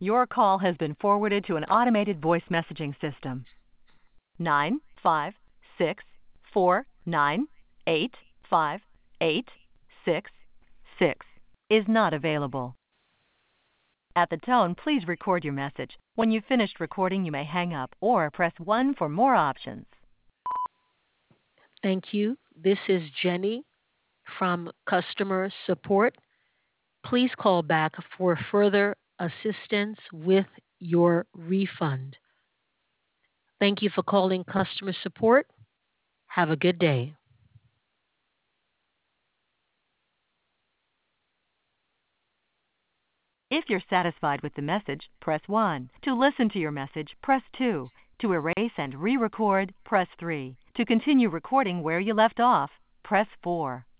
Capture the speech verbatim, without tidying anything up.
Your call has been forwarded to an automated voice messaging system. Nine five six four nine eight five eight six six is not available. At the tone, please record your message. When you've finished recording, you may hang up or press one for more options. Thank you. This is Jenny from customer support. Please call back for further assistance with your refund. Thank you for calling customer support. Have a good day. If you're satisfied with the message, press one. To listen to your message, press two. To erase and re-record, press three. To continue recording where you left off, press four.